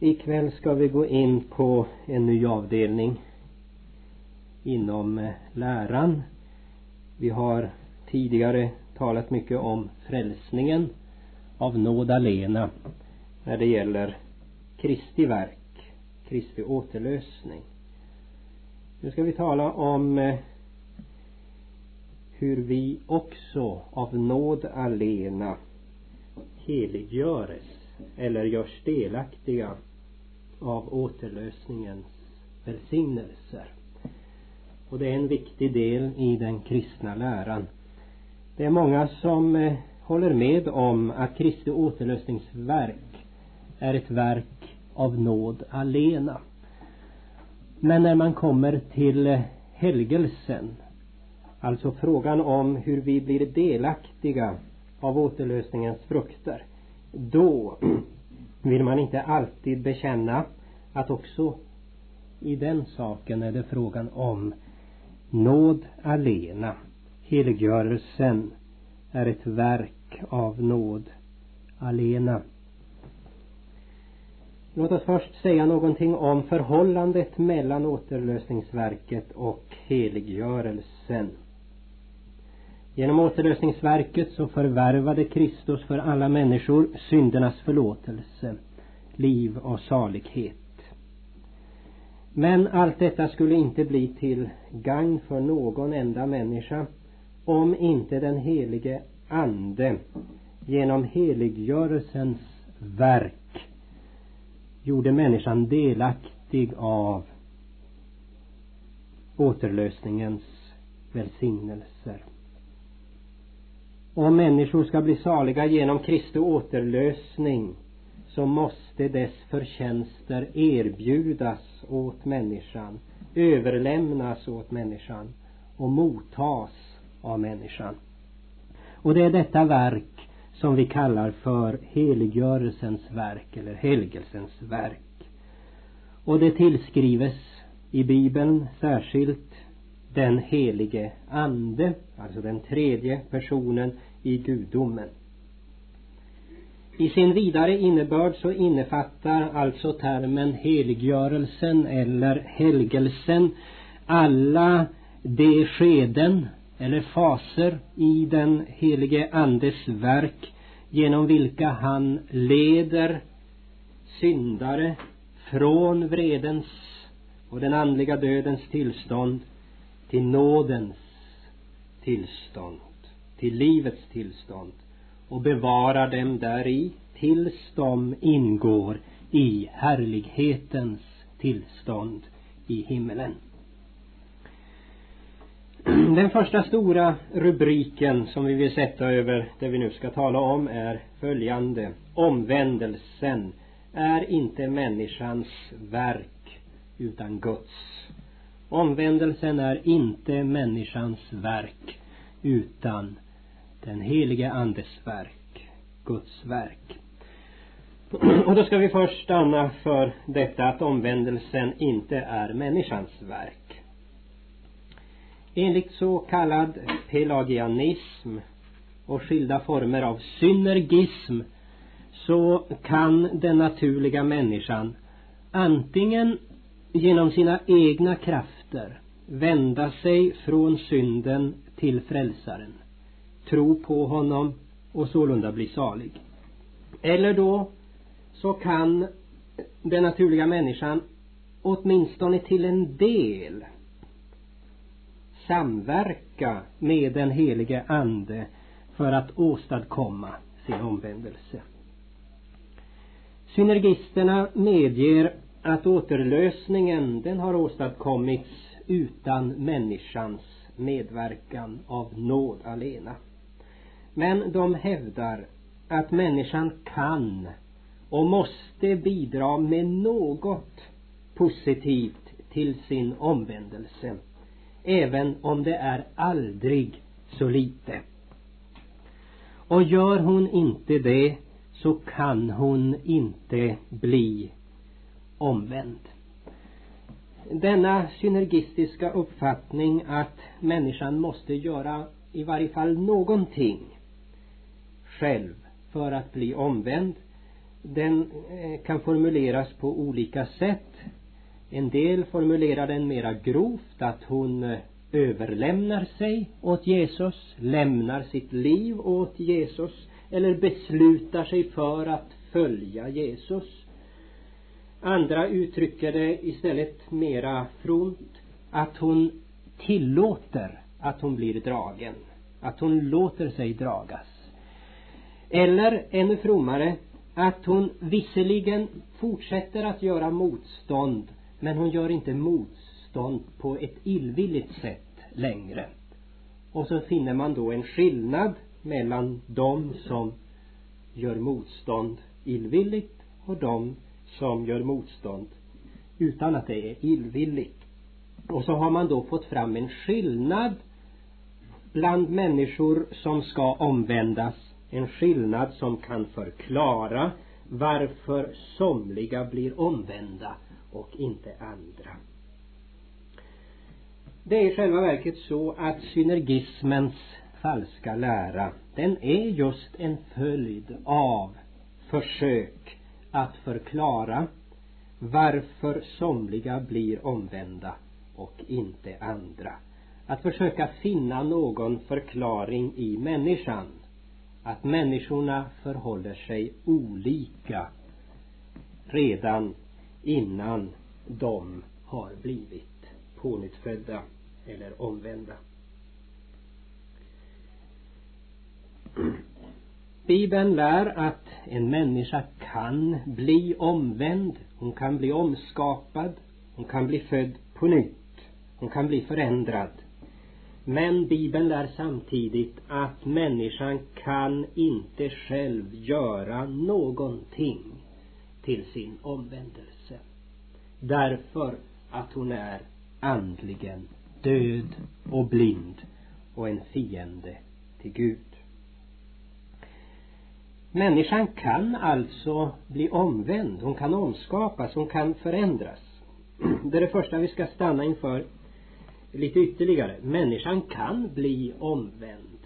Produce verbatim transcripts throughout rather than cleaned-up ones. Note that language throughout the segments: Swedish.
Ikväll ska vi gå in på en ny avdelning inom läran. Vi har tidigare talat mycket om frälsningen av nåd alena när det gäller Kristi verk, Kristi återlösning. Nu ska vi tala om hur vi också av nåd alena heliggöres eller görs delaktiga av återlösningens välsignelser. Och det är en viktig del i den kristna läran. Det är många som eh, håller med om att Kristi återlösningsverk är ett verk av nåd alena. Men när man kommer till eh, helgelsen, alltså frågan om hur vi blir delaktiga av återlösningens frukter, då vill man inte alltid bekänna att också i den saken är det frågan om nåd alena. Heliggörelsen är ett verk av nåd alena. Låt oss först säga någonting om förhållandet mellan återlösningsverket och heliggörelsen. Genom återlösningsverket så förvärvade Kristus för alla människor syndernas förlåtelse, liv och salighet. Men allt detta skulle inte bli till gagn för någon enda människa om inte den helige ande genom heliggörelsens verk gjorde människan delaktig av återlösningens välsignelser. Om människor ska bli saliga genom Kristi återlösning, så måste dess förtjänster erbjudas åt människan, överlämnas åt människan och mottas av människan. Och det är detta verk som vi kallar för heliggörelsens verk eller helgelsens verk. Och det tillskrives i Bibeln särskilt den helige ande, alltså den tredje personen i gudomen. I sin vidare innebörd så innefattar alltså termen heliggörelsen eller helgelsen alla de skeden eller faser i den helige andes verk genom vilka han leder syndare från vredens och den andliga dödens tillstånd till nådens tillstånd, till livets tillstånd, och bevarar dem däri tills de ingår i härlighetens tillstånd i himmelen. Den första stora rubriken som vi vill sätta över det vi nu ska tala om är följande: omvändelsen är inte människans verk utan Guds. Omvändelsen är inte människans verk utan den helige andes verk, Guds verk. Och då ska vi först stanna för detta att omvändelsen inte är människans verk. Enligt så kallad pelagianism och skilda former av synergism så kan den naturliga människan antingen genom sina egna krafter vända sig från synden till frälsaren, tro på honom och sålunda bli salig. Eller då så kan den naturliga människan åtminstone till en del samverka med den helige ande för att åstadkomma sin omvändelse. Synergisterna medger att återlösningen den har åstadkommits utan människans medverkan av nåd alena. Men de hävdar att människan kan och måste bidra med något positivt till sin omvändelse, även om det är aldrig så lite. Och gör hon inte det, så kan hon inte bli omvänd. Denna synergistiska uppfattning att människan måste göra i varje fall någonting själv för att bli omvänd, den kan formuleras på olika sätt. En del formulerar den mera grovt, att hon överlämnar sig åt Jesus, lämnar sitt liv åt Jesus, eller beslutar sig för att följa Jesus. Andra uttrycker det istället mera fromt, att hon tillåter att hon blir dragen, att hon låter sig dragas. Eller ännu frommare, att hon visserligen fortsätter att göra motstånd, men hon gör inte motstånd på ett illvilligt sätt längre. Och så finner man då en skillnad mellan de som gör motstånd illvilligt och de som gör motstånd utan att det är illvilligt. Och så har man då fått fram en skillnad bland människor som ska omvändas. En skillnad som kan förklara varför somliga blir omvända och inte andra. Det är i själva verket så att synergismens falska lära, den är just en följd av försök att förklara varför somliga blir omvända och inte andra. Att försöka finna någon förklaring i människan. Att människorna förhåller sig olika redan innan de har blivit pånyttfödda eller omvända. Bibeln lär att en människa kan bli omvänd, hon kan bli omskapad, hon kan bli född på nytt, hon kan bli förändrad. Men Bibeln lär samtidigt att människan kan inte själv göra någonting till sin omvändelse. Därför att hon är andligen död och blind och en fiende till Gud. Människan kan alltså bli omvänd, hon kan omskapas, hon kan förändras. Det är det första vi ska stanna inför lite ytterligare. Människan kan bli omvänd.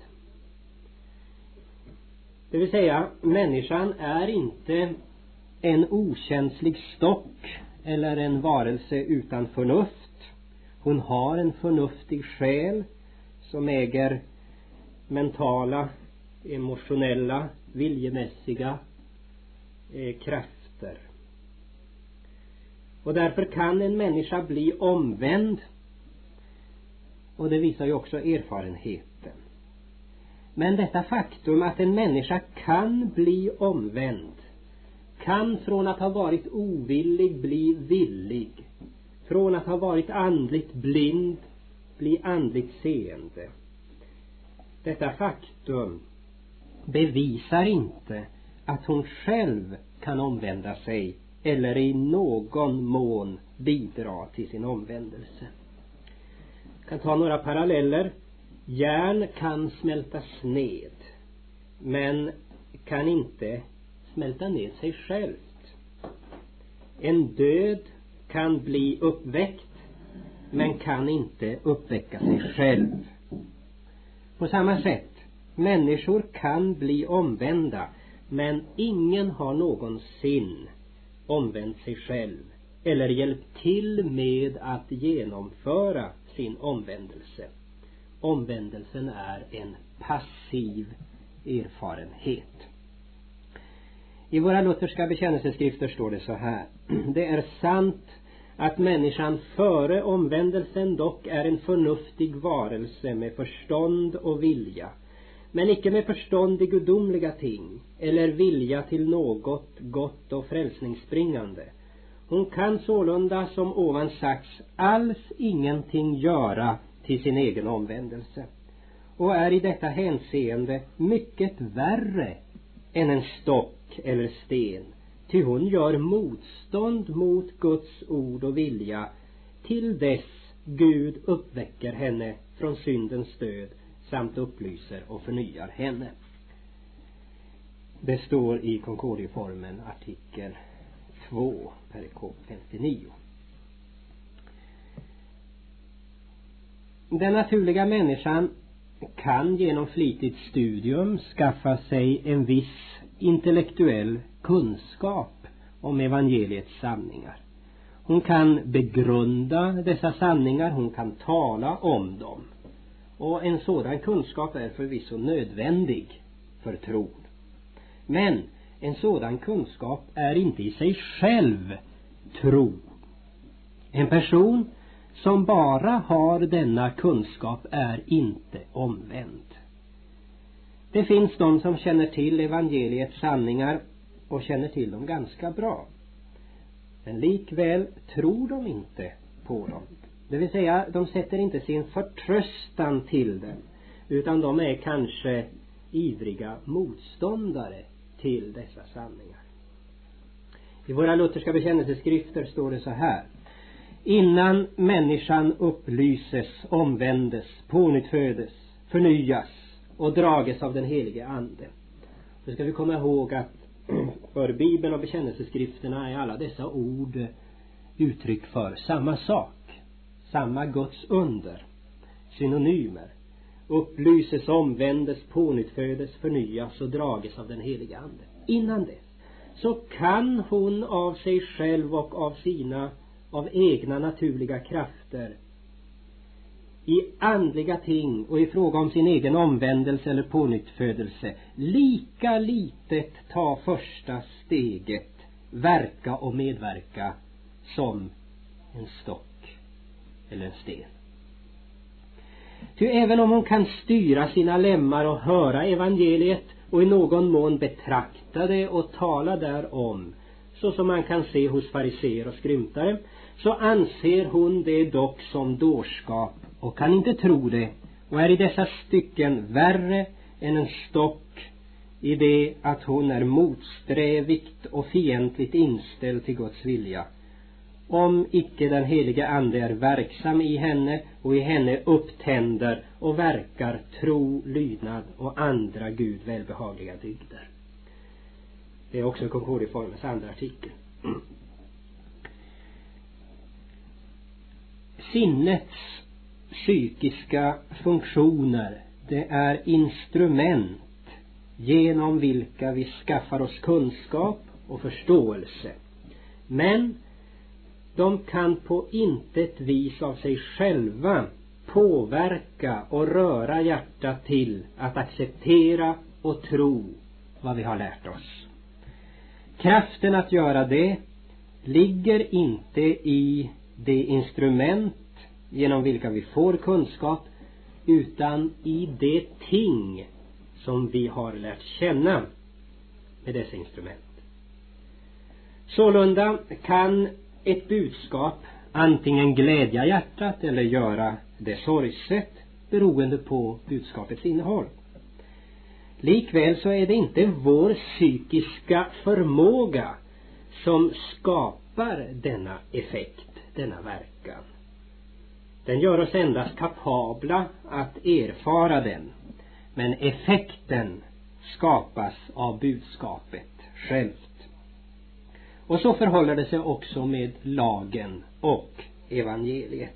Det vill säga, människan är inte en okänslig stock eller en varelse utan förnuft. Hon har en förnuftig själ som äger mentala, emotionella, viljemässiga eh, krafter. Och därför kan en människa bli omvänd. Och det visar ju också erfarenheten. Men detta faktum att en människa kan bli omvänd, kan från att ha varit ovillig bli villig, från att ha varit andligt blind bli andligt seende. Detta faktum bevisar inte att hon själv kan omvända sig eller i någon mån bidra till sin omvändelse. Jag kan ta några paralleller. Järn kan smältas ned, men kan inte smälta ned sig självt. En död kan bli uppväckt, men kan inte uppväcka sig själv. På samma sätt, människor kan bli omvända, men ingen har någonsin omvänt sig själv eller hjälpt till med att genomföra sin omvändelse. Omvändelsen är en passiv erfarenhet. I våra lutherska bekännelseskrifter står det så här: det är sant att människan före omvändelsen dock är en förnuftig varelse med förstånd och vilja, men icke med förstånd i gudomliga ting eller vilja till något gott och frälsningsbringande. Hon kan sålunda, som ovan sagts, alls ingenting göra till sin egen omvändelse, och är i detta hänseende mycket värre än en stock eller sten, ty hon gör motstånd mot Guds ord och vilja till dess Gud uppväcker henne från syndens död samt upplyser och förnyar henne. Det står i Concordieformen artikel två, perikop femtionio. Den naturliga människan kan genom flitigt studium skaffa sig en viss intellektuell kunskap om evangeliets sanningar. Hon kan begrunda dessa sanningar, hon kan tala om dem. Och en sådan kunskap är förvisso nödvändig för tron. Men en sådan kunskap är inte i sig själv tro. En person som bara har denna kunskap är inte omvänd. Det finns de som känner till evangeliets sanningar och känner till dem ganska bra. Men likväl tror de inte på dem. Det vill säga, de sätter inte sin förtröstan till dem, utan de är kanske ivriga motståndare till dessa sanningar. I våra lutherska bekännelseskrifter står det så här: innan människan upplyses, omvändes, pånyttfödes, förnyas och drages av den helige ande. Så ska vi komma ihåg att för Bibeln och bekännelseskrifterna är alla dessa ord uttryck för samma sak, samma Guds under, synonymer. Upplyses, omvändes, pånyttfödes, förnyas och drages av den helige ande. Innan dess så kan hon av sig själv och av sina av egna naturliga krafter i andliga ting och i fråga om sin egen omvändelse eller pånyttfödelse lika litet ta första steget, verka och medverka som en stock eller en sten. Ty även om hon kan styra sina lemmar och höra evangeliet och i någon mån betrakta det och tala därom, så som man kan se hos fariseer och skrymtare, så anser hon det dock som dårskap och kan inte tro det, och är i dessa stycken värre än en stock i det att hon är motsträvigt och fientligt inställd till Guds vilja. Om icke den helige ande är verksam i henne och i henne upptänder och verkar tro, lydnad och andra Gud välbehagliga dygder. Det är också Concordieformens andra artikel. Sinnets psykiska funktioner, det är instrument genom vilka vi skaffar oss kunskap och förståelse. Men de kan på intet vis av sig själva påverka och röra hjärtat till att acceptera och tro vad vi har lärt oss. Kraften att göra det ligger inte i det instrument genom vilka vi får kunskap, utan i det ting som vi har lärt känna med dessa instrument. Sålunda kan ett budskap antingen glädja hjärtat eller göra det sorgset, beroende på budskapets innehåll. Likväl så är det inte vår psykiska förmåga som skapar denna effekt, denna verkan. Den gör oss endast kapabla att erfara den, men effekten skapas av budskapet självt. Och så förhåller det sig också med lagen och evangeliet.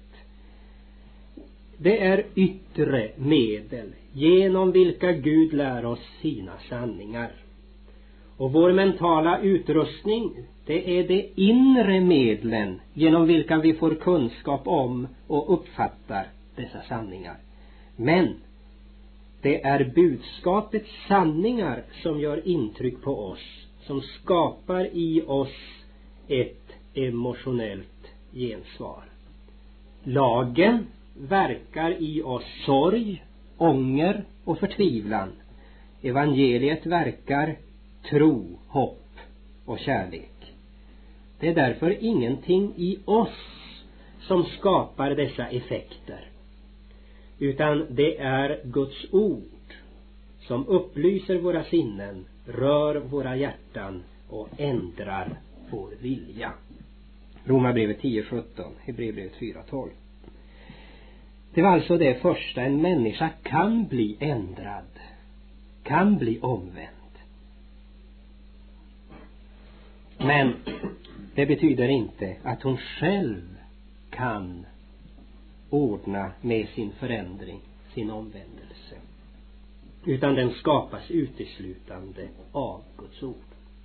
Det är yttre medel genom vilka Gud lär oss sina sanningar. Och vår mentala utrustning, det är de inre medlen genom vilka vi får kunskap om och uppfattar dessa sanningar. Men det är budskapets sanningar som gör intryck på oss, som skapar i oss ett emotionellt gensvar. Lagen verkar i oss sorg, ånger och förtvivlan. Evangeliet verkar tro, hopp och kärlek. Det är därför ingenting i oss som skapar dessa effekter, utan det är Guds ord som upplyser våra sinnen, rör våra hjärtan och ändrar vår vilja. Romarbrevet tio sjutton, Hebreerbrevet fyra tolv. Det var alltså det första: en människa kan bli ändrad, kan bli omvänd. Men det betyder inte att hon själv kan ordna med sin förändring, sin omvändelse. utan den skapas uteslutande av Guds ord.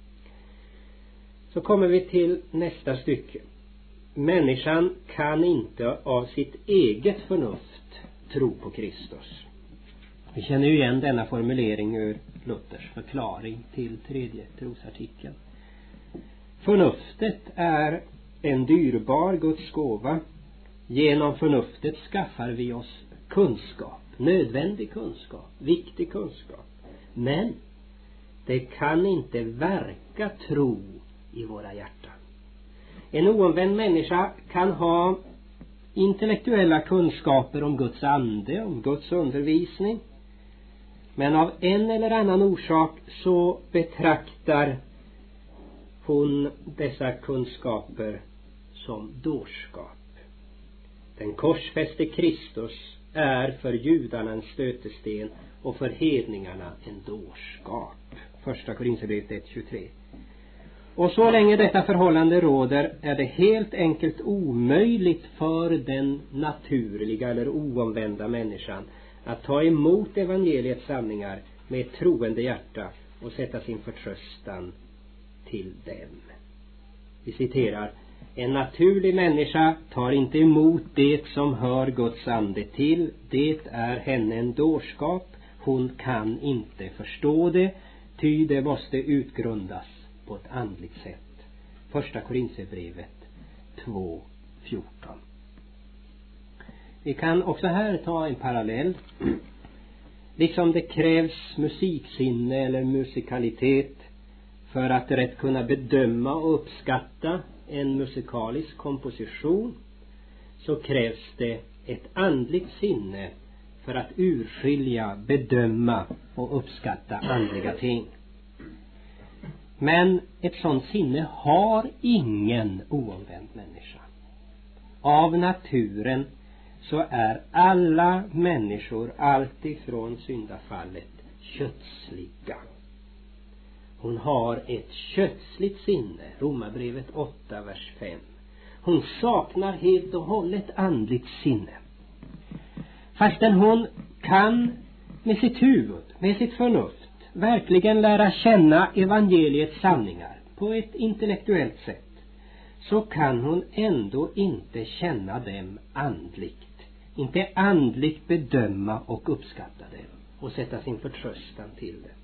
Så kommer vi till nästa stycke. Människan kan inte av sitt eget förnuft tro på Kristus. Vi känner ju igen denna formulering ur Luthers förklaring till tredje trosartikeln. Förnuftet är en dyrbar Guds gåva. Genom förnuftet skaffar vi oss kunskap, nödvändig kunskap, viktig kunskap. Men det kan inte verka tro i våra hjärtan. En oomvänd människa kan ha intellektuella kunskaper om Guds ande, om Guds undervisning. Men av en eller annan orsak så betraktar hon dessa kunskaper som dårskap. Den korsfäste Kristus är för judarna en stötesten och för hedningarna en dårskap. Första Korinthierbrevet ett tjugotre. Och så länge detta förhållande råder är det helt enkelt omöjligt för den naturliga eller oomvända människan att ta emot evangeliets sanningar med ett troende hjärta och sätta sin förtröstan till dem. Vi citerar: en naturlig människa tar inte emot det som hör Guds ande till. Det är henne en dårskap. Hon kan inte förstå det, ty det måste utgrundas på ett andligt sätt. Första Korinthierbrevet två fjorton. Vi kan också här ta en parallell. Liksom det krävs musiksinne eller musikalitet för att rätt kunna bedöma och uppskatta en musikalisk komposition, så krävs det ett andligt sinne för att urskilja, bedöma och uppskatta andliga ting. Men ett sådant sinne har ingen oomvänd människa. Av naturen så är alla människor alltifrån syndafallet kötsliga. Hon har ett kötsligt sinne. Romarbrevet åtta, vers fem. Hon saknar helt och hållet andligt sinne. Fastän hon kan med sitt huvud, med sitt förnuft, verkligen lära känna evangeliets sanningar på ett intellektuellt sätt, så kan hon ändå inte känna dem andligt. Inte andligt bedöma och uppskatta dem och sätta sin förtröstan till det.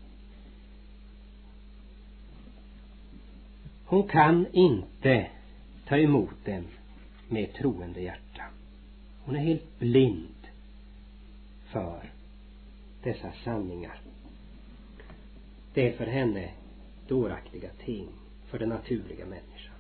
Hon kan inte ta emot dem med troende hjärta. Hon är helt blind för dessa sanningar. Det är för henne dåraktiga ting, för den naturliga människan.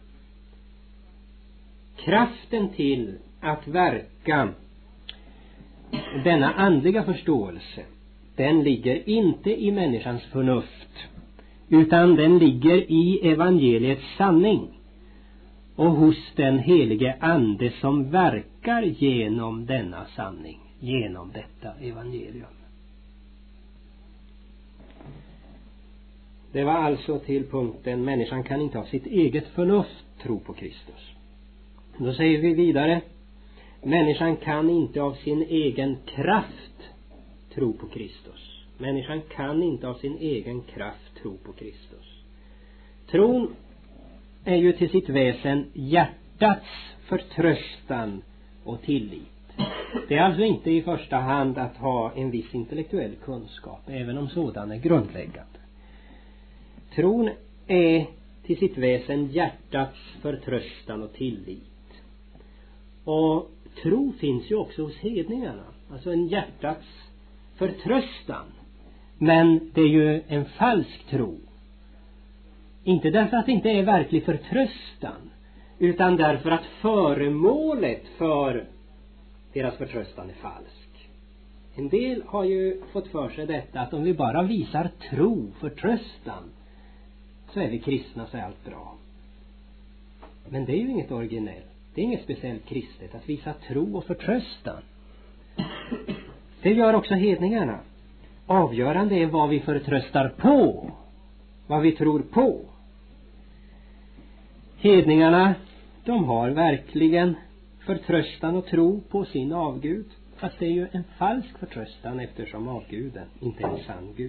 Kraften till att verka denna andliga förståelse, den ligger inte i människans förnuft, utan den ligger i evangeliets sanning och hos den helige ande som verkar genom denna sanning, genom detta evangelium. Det var alltså till punkten: människan kan inte av sitt eget förnuft tro på Kristus. Då säger vi vidare: människan kan inte av sin egen kraft tro på Kristus. Människan kan inte av sin egen kraft tro på Kristus. Tron är ju till sitt väsen hjärtats förtröstan och tillit. Det är alltså inte i första hand att ha en viss intellektuell kunskap, även om sådan är grundläggande. Tron är till sitt väsen hjärtats förtröstan och tillit. Och tro finns ju också hos hedningarna. Alltså en hjärtats förtröstan. Men det är ju en falsk tro. Inte därför att det inte är verklig förtröstan, utan därför att föremålet för deras förtröstan är falsk. En del har ju fått för sig detta, att om vi bara visar tro, förtröstan, så är vi kristna, så är allt bra. Men det är ju inget originellt. Det är inget speciellt kristet att visa tro och förtröstan. Det gör också hedningarna. Avgörande är vad vi förtröstar på, vad vi tror på. Hedningarna, de har verkligen förtröstan och tro på sin avgud. Fast det är ju en falsk förtröstan, eftersom avguden inte är en sann Gud.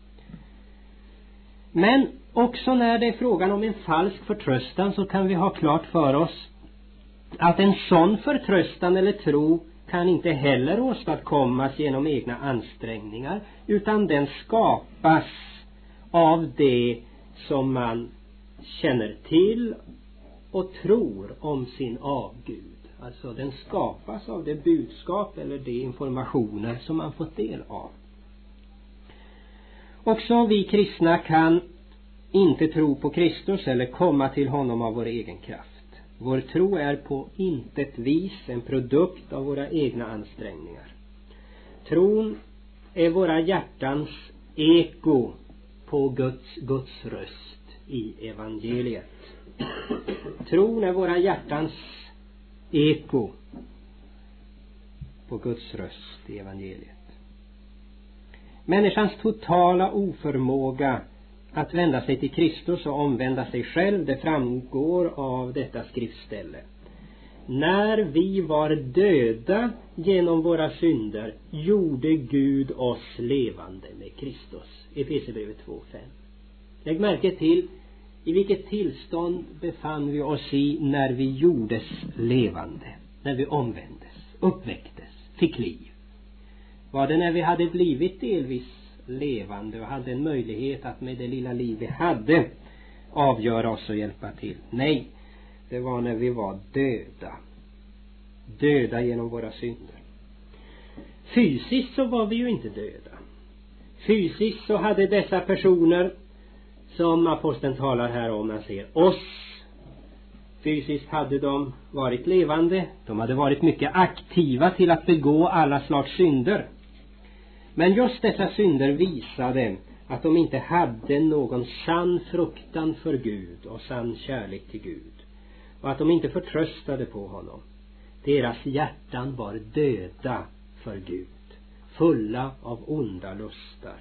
Men också när det är frågan om en falsk förtröstan, så kan vi ha klart för oss att en sån förtröstan eller tro kan inte heller åstadkommas genom egna ansträngningar, utan den skapas av det som man känner till och tror om sin avgud. Alltså den skapas av det budskap eller de informationer som man fått del av. Också vi kristna kan inte tro på Kristus eller komma till honom av vår egen kraft. Vår tro är på intet vis en produkt av våra egna ansträngningar. Tron är våra hjärtans eko på Guds, Guds röst i evangeliet. Tron är våra hjärtans eko på Guds röst i evangeliet. Människans totala oförmåga att vända sig till Kristus och omvända sig själv, det framgår av detta skriftställe. När vi var döda genom våra synder gjorde Gud oss levande med Kristus. Efesierbrevet två fem. Lägg märke till i vilket tillstånd befann vi oss i när vi gjordes levande, när vi omvändes, uppväcktes, fick liv. Var det när vi hade blivit delvis levande och hade en möjlighet att med det lilla liv vi hade avgöra oss och hjälpa till? Nej, det var när vi var döda. Döda genom våra synder. Fysiskt så var vi ju inte döda. Fysiskt så hade dessa personer, som aposteln talar här om, man ser oss, fysiskt hade de varit levande. De hade varit mycket aktiva till att begå alla slags synder. Men just dessa synder visade att de inte hade någon sann fruktan för Gud och sann kärlek till Gud. Och att de inte förtröstade på honom. Deras hjärtan var döda för Gud, fulla av onda lustar.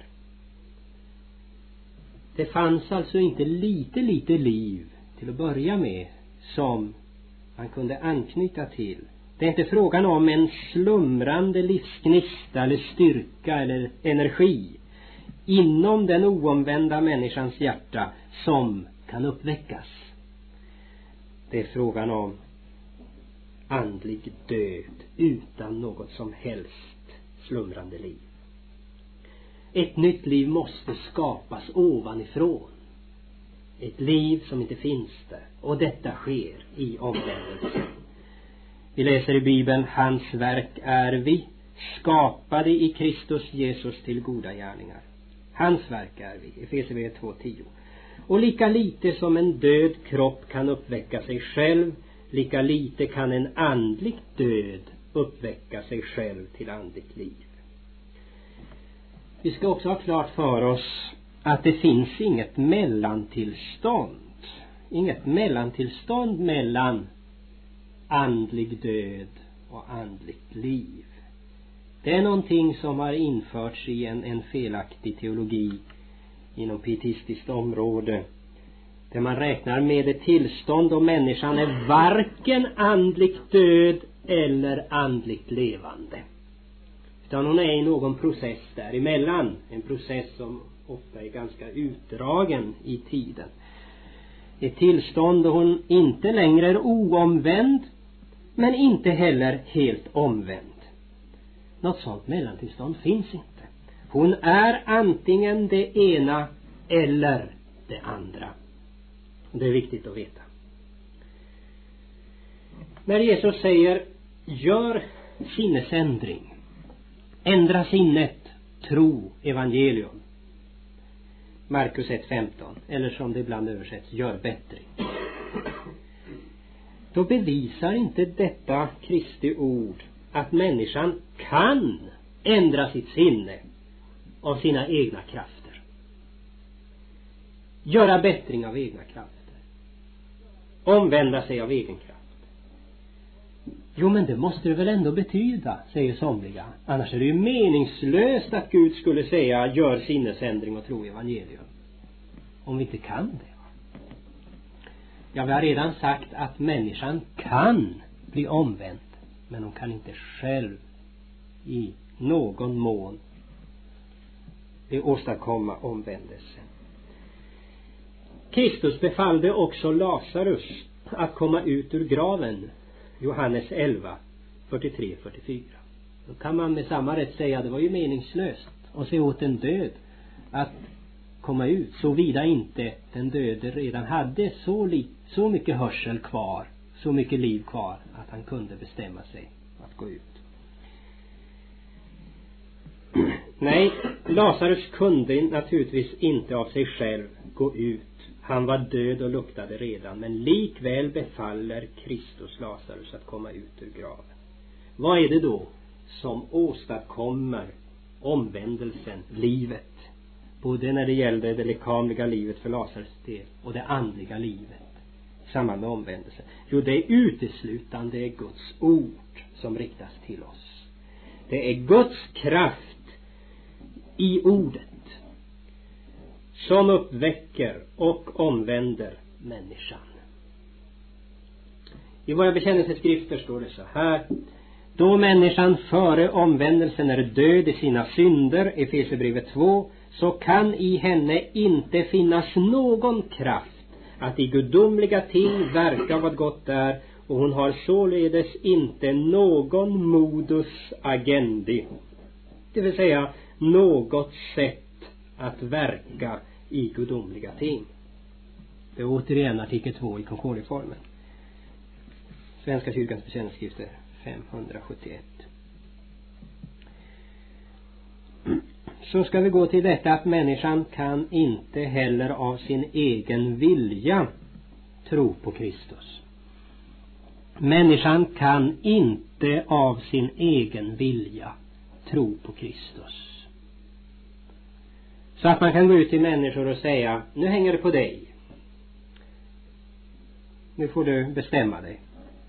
Det fanns alltså inte lite lite liv till att börja med som man kunde anknyta till. Det är inte frågan om en slumrande livsgnista eller styrka eller energi inom den oomvända människans hjärta som kan uppväckas. Det är frågan om andlig död utan något som helst slumrande liv. Ett nytt liv måste skapas ovanifrån. Ett liv som inte finns där. Och detta sker i omvändelsen. Vi läser i Bibeln: hans verk är vi, skapade i Kristus Jesus till goda gärningar. Hans verk är vi, Efesierbrevet två tio. Och lika lite som en död kropp kan uppväcka sig själv, lika lite kan en andlig död uppväcka sig själv till andligt liv. Vi ska också ha klart för oss att det finns inget mellantillstånd. Inget mellantillstånd mellan andlig död och andligt liv. Det är någonting som har införts i en, en felaktig teologi inom pietistiskt område, där man räknar med ett tillstånd då människan är varken andligt död eller andligt levande, utan hon är i någon process däremellan, en process som ofta är ganska utdragen i tiden. Ett tillstånd då hon inte längre är oomvänd, men inte heller helt omvänd. Något sånt mellantillstånd finns inte. Hon är antingen det ena eller det andra. Det är viktigt att veta. När Jesus säger gör sinnesändring, ändra sinnet, tro evangelium, Markus ett femton, eller som det ibland översätts, gör bättring, då bevisar inte detta Kristi ord att människan kan ändra sitt sinne av sina egna krafter, göra bättring av egna krafter, omvända sig av egen kraft. Jo, men det måste det väl ändå betyda, säger somliga. Annars är det ju meningslöst att Gud skulle säga gör sinnesändring och tro evangelium, om vi inte kan det. Ja, vi har redan sagt att människan kan bli omvänd, men hon kan inte själv i någon mån åstadkomma omvändelse. Kristus befallde också Lazarus att komma ut ur graven. Johannes elva, fyrtiotre fyrtiofyra. Då kan man med samma rätt säga att det var ju meningslöst att se åt en död att komma ut, såvida inte den döde redan hade så, li- så mycket hörsel kvar, så mycket liv kvar att han kunde bestämma sig att gå ut. Nej, Lazarus kunde naturligtvis inte av sig själv gå ut. Han var död och luktade redan, men likväl befaller Kristus Lazarus att komma ut ur graven. Vad är det då som åstadkommer omvändelsen, livet? Både när det gäller det lekamliga livet för Lazarus del och det andliga livet i samband med omvändelsen. Jo, det är uteslutande Guds ord som riktas till oss. Det är Guds kraft i ordet som uppväcker och omvänder människan. I våra bekännelseskrifter står det så här: då människan före omvändelsen är död i sina synder, Efesierbrevet två, så kan i henne inte finnas någon kraft att i gudomliga ting verka vad gott är, och hon har således inte någon modus agendi, det vill säga något sätt att verka i gudomliga ting. Det är återigen artikel två i Concordieformen. Svenska kyrkans bekännelseskrifter femhundrasjuttioett. Så ska vi gå till detta att människan kan inte heller av sin egen vilja tro på Kristus. Människan kan inte av sin egen vilja tro på Kristus. Så att man kan gå ut till människor och säga: nu hänger det på dig. Nu får du bestämma dig.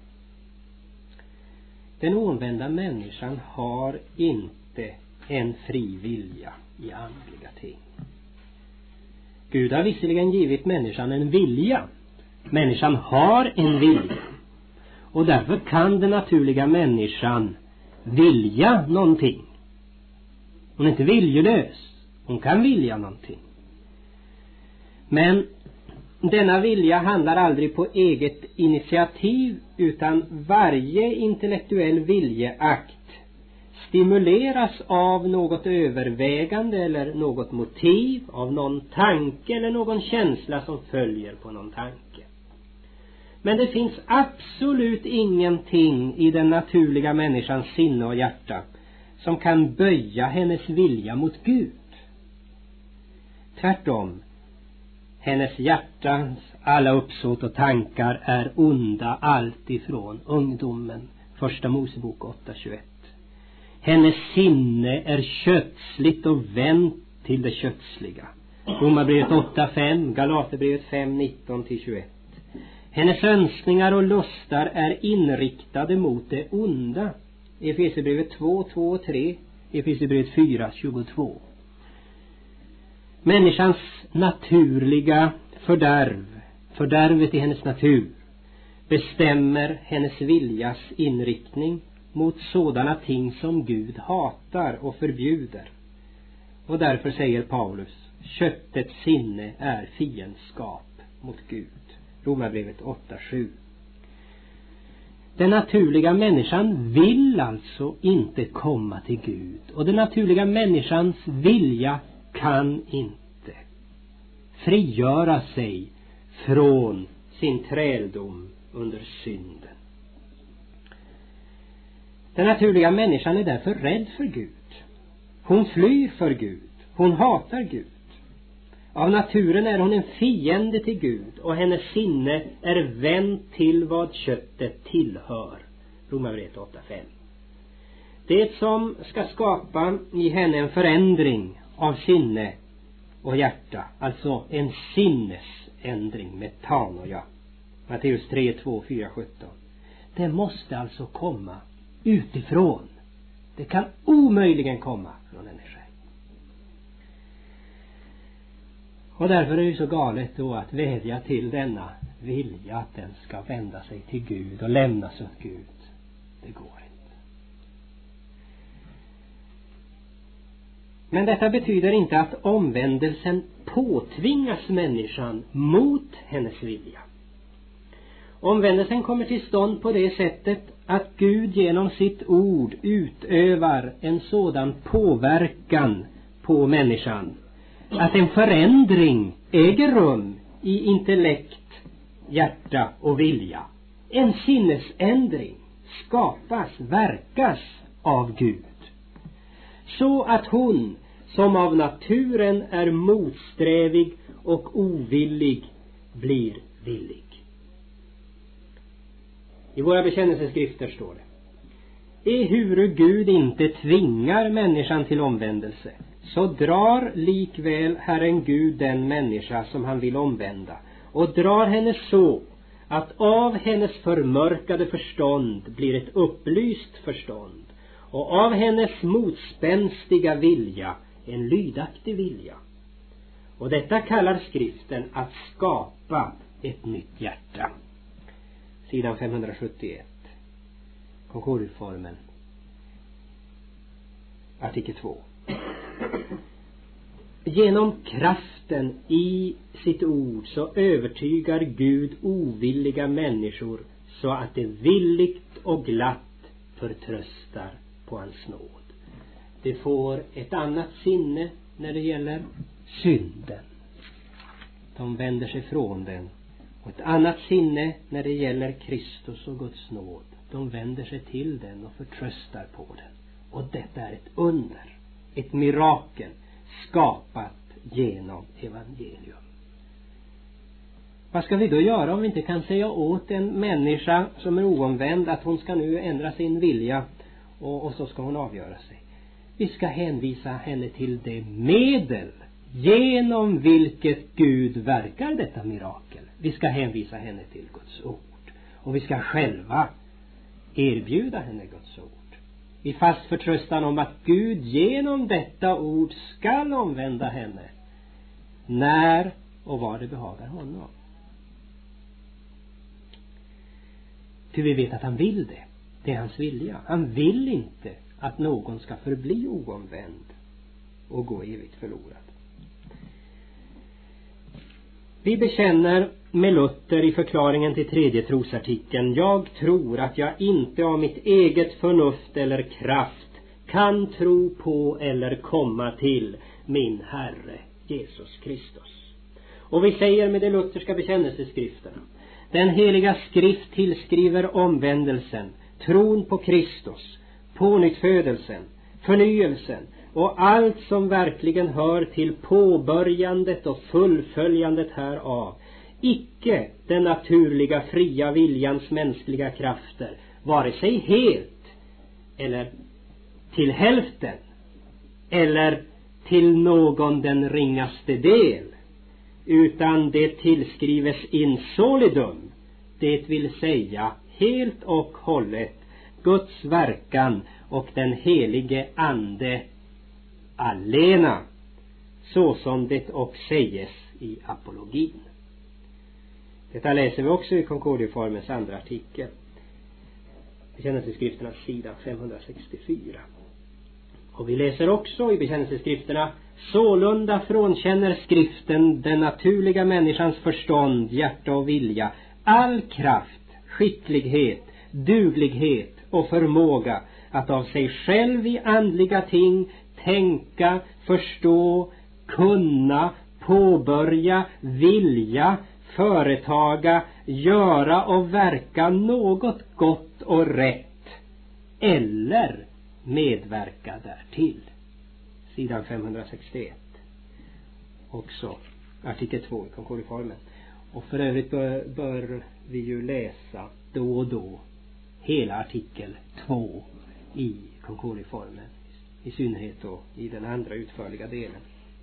Den omvända människan har inte en fri vilja i andliga ting. Gud har visserligen givit människan en vilja. Människan har en vilja. Och därför kan den naturliga människan vilja någonting. Hon är inte viljelös. Hon kan vilja någonting. Men denna vilja handlar aldrig på eget initiativ, utan varje intellektuell viljeakt stimuleras av något övervägande eller något motiv, av någon tanke eller någon känsla som följer på någon tanke. Men det finns absolut ingenting i den naturliga människans sinne och hjärta som kan böja hennes vilja mot Gud. Tvärtom, hennes hjärtans alla uppsåt och tankar är onda allt ifrån ungdomen. Första Mosebok åtta tjugoett. Hennes sinne är kötsligt och vänt till det kötsliga. Romarbrevet åtta fem, Galaterbrevet fem nitton till tjugoett. Hennes önskningar och lustar är inriktade mot det onda. Efesierbrevet två två och tre, Efesierbrevet fyra tjugotvå. Människans naturliga fördärv, fördärvet i hennes natur, bestämmer hennes viljas inriktning mot sådana ting som Gud hatar och förbjuder. Och därför säger Paulus: köttets sinne är fiendskap mot Gud. Romarbrevet åtta sju. Den naturliga människan vill alltså inte komma till Gud, och den naturliga människans vilja kan inte frigöra sig från sin träldom under synden. Den naturliga människan är därför rädd för Gud. Hon flyr för Gud. Hon hatar Gud. Av naturen är hon en fiende till Gud, och hennes sinne är vänt till vad köttet tillhör. Romarbrevet åtta fem. Det som ska skapa i henne en förändring av sinne och hjärta, alltså en sinnesändring, metanoia, Matteus tre två fyra sjutton, det måste alltså komma utifrån. Det kan omöjligen komma från henne själv. Och därför är det så galet då att vädja till denna vilja att den ska vända sig till Gud och lämnas åt Gud. Det går inte. Men detta betyder inte att omvändelsen påtvingas människan mot hennes vilja. Omvändelsen kommer till stånd på det sättet att Gud genom sitt ord utövar en sådan påverkan på människan att en förändring äger rum i intellekt, hjärta och vilja. En sinnesändring skapas, verkas av Gud. Så att hon som av naturen är motsträvig och ovillig blir villig. I våra bekännelseskrifter står det: ehuru Gud inte tvingar människan till omvändelse, så drar likväl Herren Gud den människa som han vill omvända, och drar henne så att av hennes förmörkade förstånd blir ett upplyst förstånd, och av hennes motspänstiga vilja en lydaktig vilja. Och detta kallar skriften att skapa ett nytt hjärta. Sidan femhundrasjuttioett, Concordieformen, artikel två. Genom kraften i sitt ord så övertygar Gud ovilliga människor så att de villigt och glatt förtröstar på hans nåd. De får ett annat sinne när det gäller synden. De vänder sig från den. Och ett annat sinne när det gäller Kristus och Guds nåd. De vänder sig till den och förtröstar på den. Och detta är ett under, ett mirakel skapat genom evangelium. Vad ska vi då göra om vi inte kan säga åt en människa som är oomvänd att hon ska nu ändra sin vilja och, och så ska hon avgöra sig? Vi ska hänvisa henne till det medel genom vilket Gud verkar detta mirakel. Vi ska hänvisa henne till Guds ord. Och vi ska själva erbjuda henne Guds ord. I fast förtröstan om att Gud genom detta ord ska omvända henne. När och var det behagar honom. Ty vi vet att han vill det. Det är hans vilja. Han vill inte att någon ska förbli oomvänd och gå evigt förlorad. Vi bekänner med Luther i förklaringen till tredje trosartikeln: jag tror att jag inte av mitt eget förnuft eller kraft kan tro på eller komma till min Herre Jesus Kristus. Och vi säger med de lutherska bekännelseskrifterna: den heliga skrift tillskriver omvändelsen, tron på Kristus, pånyttfödelsen, förnyelsen och allt som verkligen hör till påbörjandet och fullföljandet härav, icke den naturliga fria viljans mänskliga krafter, vare sig helt eller till hälften eller till någon den ringaste del, utan det tillskrives in solidum, det vill säga helt och hållet Guds verkan och den helige ande allena, så som det också säges i apologin. Detta läser vi också i Concordieformens andra artikel, bekännelseskrifternas sida femhundrasextiofyra. Och vi läser också i bekännelseskrifterna: sålunda frånkänner skriften den naturliga människans förstånd, hjärta och vilja all kraft, skicklighet, duglighet och förmåga att av sig själv i andliga ting tänka, förstå, kunna, påbörja, vilja, företaga, göra och verka något gott och rätt eller medverka därtill. Sidan femhundrasextioett. Också artikel två i Concordieformen. Och för övrigt bör, bör vi ju läsa då och då hela artikel två i Concordieformen, i synnerhet då i den andra utförliga delen.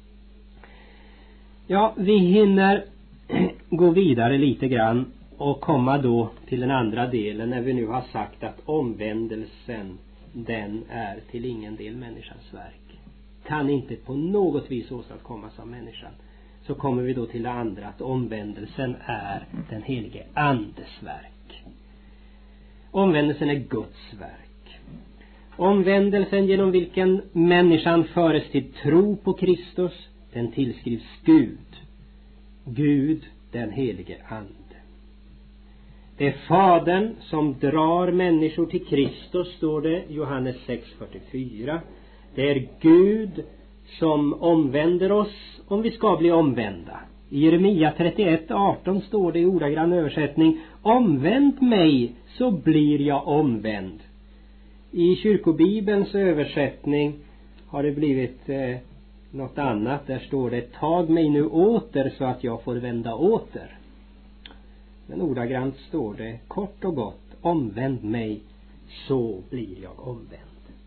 Ja, vi hinner gå vidare lite grann och komma då till den andra delen, när vi nu har sagt att omvändelsen, den är till ingen del människans verk, kan inte på något vis åstadkommas av människan. Så kommer vi då till det andra, att omvändelsen är den helige andes verk. Omvändelsen är Guds verk. Omvändelsen genom vilken människan föres till tro på Kristus, den tillskrivs Gud. Gud, den helige ande. Det är Fadern som drar människor till Kristus, står det i Johannes sex fyrtiofyra. Det är Gud som omvänder oss om vi ska bli omvända. I Jeremia trettioett arton står det i ordagrann översättning: omvänd mig så blir jag omvänd. I kyrkobibelns översättning har det blivit eh, något annat. Där står det: tag mig nu åter så att jag får vända åter. Men ordagrant står det kort och gott: omvänd mig så blir jag omvänd.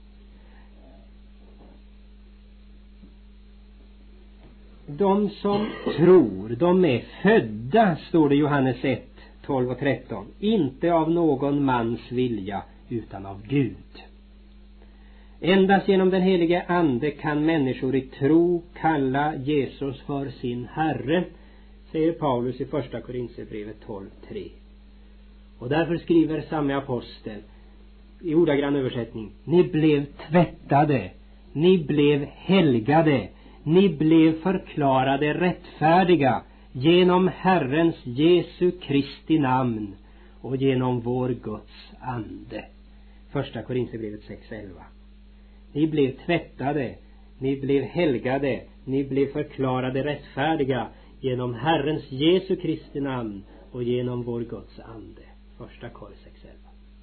De som tror, de är födda, står det i Johannes ett tolv och tretton, inte av någon mans vilja utan av Gud. Endast genom den helige ande kan människor i tro kalla Jesus för sin Herre, säger Paulus i första Korinthierbrevet tolv tre. Och därför skriver samme apostel i ordagrann översättning: ni blev tvättade, ni blev helgade, ni blev förklarade rättfärdiga genom Herrens Jesu Kristi namn och genom vår Guds ande. Första Korinthierbrevet sex elva. Ni blev tvättade, ni blev helgade, ni blev förklarade rättfärdiga genom Herrens Jesu Kristi namn och genom vår Guds ande. Första Kor sex elva.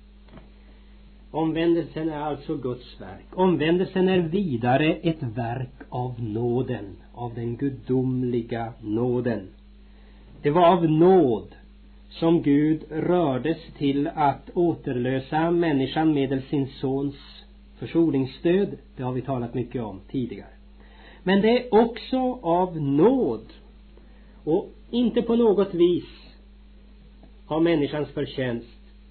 Omvändelsen är alltså Guds verk. Omvändelsen är vidare ett verk av nåden, av den gudomliga nåden. Det var av nåd som Gud rördes till att återlösa människan medel sin sons försoningsstöd. Det har vi talat mycket om tidigare. Men det är också av nåd och inte på något vis av människans förtjänst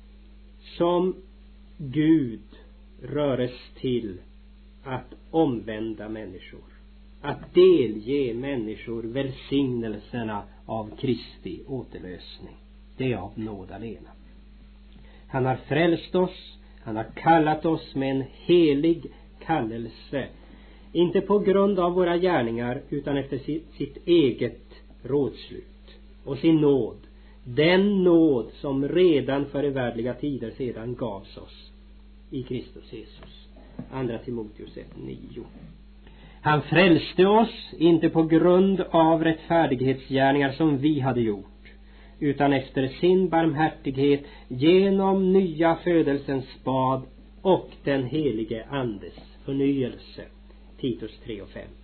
som Gud röres till att omvända människor, att delge människor välsignelserna av Kristi återlösning. Det är av nåd alena. Han har frälst oss, han har kallat oss med en helig kallelse, inte på grund av våra gärningar utan efter sitt, sitt eget rådslut och sin nåd. Den nåd som redan för evärliga tider sedan gavs oss i Kristus Jesus. Andra Timoteus ett nio. Han frälste oss inte på grund av rättfärdighetsgärningar som vi hade gjort, utan efter sin barmhärtighet genom nya födelsens bad och den helige andes förnyelse. Titus tre och fem.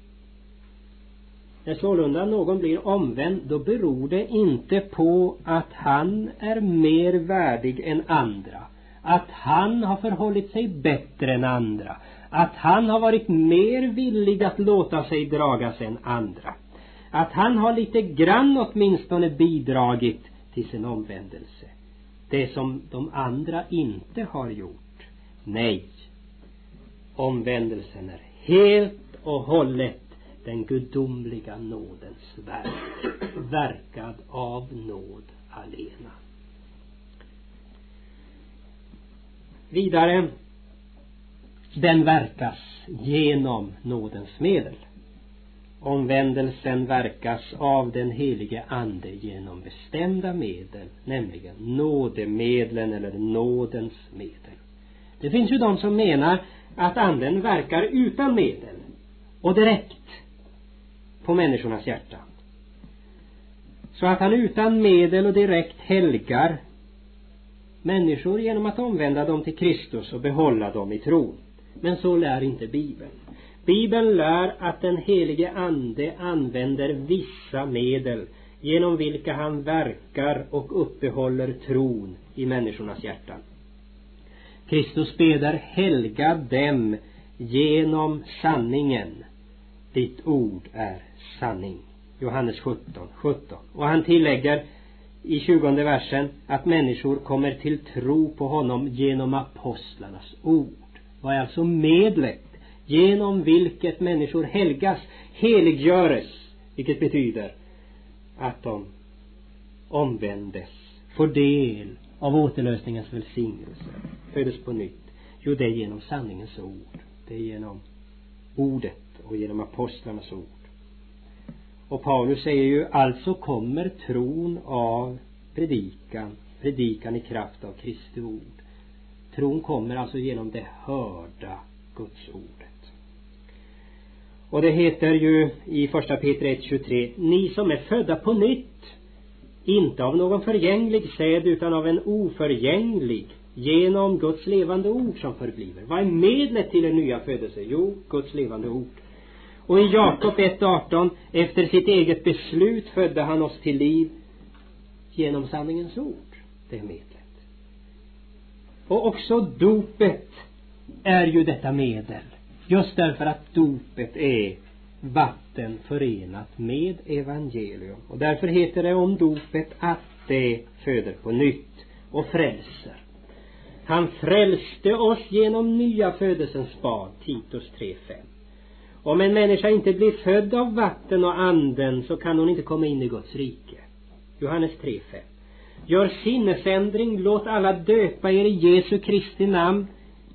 När sålunda någon blir omvänd, då beror det inte på att han är mer värdig än andra, att han har förhållit sig bättre än andra, att han har varit mer villig att låta sig dragas än andra, att han har lite grann åtminstone bidragit till sin omvändelse, det som de andra inte har gjort. Nej, omvändelsen är helt och hållet den gudomliga nådens verk, verkad av nåd alena. Vidare, den verkas genom nådens medel. Omvändelsen verkas av den helige ande genom bestämda medel, nämligen nådemedlen eller nådens medel. Det finns ju de som menar att anden verkar utan medel och direkt på människornas hjärtan, så att han utan medel och direkt helgar människor genom att omvända dem till Kristus och behålla dem i tron. Men så lär inte Bibeln. Bibeln lär att den helige ande använder vissa medel genom vilka han verkar och uppehåller tron i människornas hjärtan. Kristus beder: helga dem genom sanningen. Ditt ord är sanning. Johannes sjutton sjutton. Och han tillägger i tjugonde versen att människor kommer till tro på honom genom apostlarnas ord. Vad är alltså medlet genom vilket människor helgas, heliggöres, vilket betyder att de omvändes, får del av återlösningens välsignelse, födes på nytt? Jo, det är genom sanningens ord. Det är genom ordet och genom apostlarnas ord. Och Paulus säger ju, alltså kommer tron av predikan, predikan i kraft av Kristi ord. Tron kommer alltså genom det hörda Guds ordet. Och det heter ju i första Petrus ett tjugotre, ni som är födda på nytt, inte av någon förgänglig säd utan av en oförgänglig, genom Guds levande ord som förbliver. Vad är medlet till en nya födelse? Jo, Guds levande ord. Och i Jakob ett arton, efter sitt eget beslut födde han oss till liv genom sanningens ord. Det är medlet. Och också dopet är ju detta medel. Just därför att dopet är vatten förenat med evangelium. Och därför heter det om dopet att det föder på nytt och frälser. Han frälste oss genom nya födelsens bad, Titus tre fem. Om en människa inte blir född av vatten och anden så kan hon inte komma in i Guds rike. Johannes tre fem. Gör sinnesändring, låt alla döpa er i Jesu Kristi namn.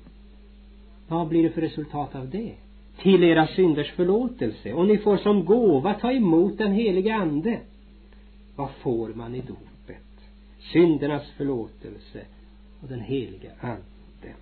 Vad blir det för resultat av det? Till era synders förlåtelse. Och ni får som gåva ta emot den heliga ande. Vad får man i dopet? Syndernas förlåtelse och den heliga ande.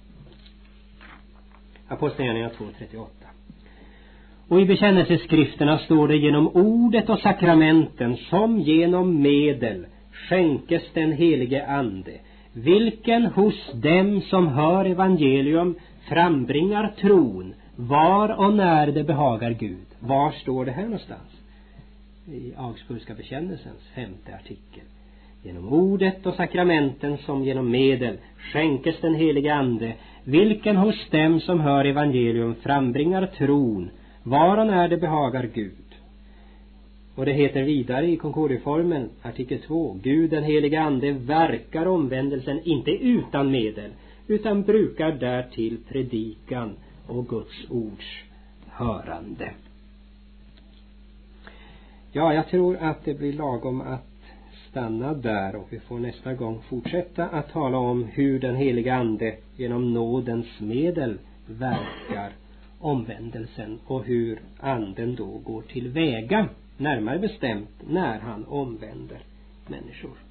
Apostlagärningarna två trettioåtta. Och i bekännelseskrifterna står det, genom ordet och sakramenten som genom medel skänkes den helige ande, vilken hos dem som hör evangelium frambringar tron var och när det behagar Gud. Var står det här någonstans? I Augsburgska bekännelsens femte artikel. Genom ordet och sakramenten som genom medel skänkes den helige ande, vilken hos dem som hör evangelium frambringar tron var och när det behagar Gud. Och det heter vidare i Concordieformen artikel två, Gud den helige ande verkar omvändelsen inte utan medel, utan brukar därtill predikan och Guds ords hörande. Ja, jag tror att det blir lagom att stanna där, och vi får nästa gång fortsätta att tala om hur den heliga ande genom nådens medel verkar omvändelsen och hur anden då går till väga, närmare bestämt när han omvänder människor.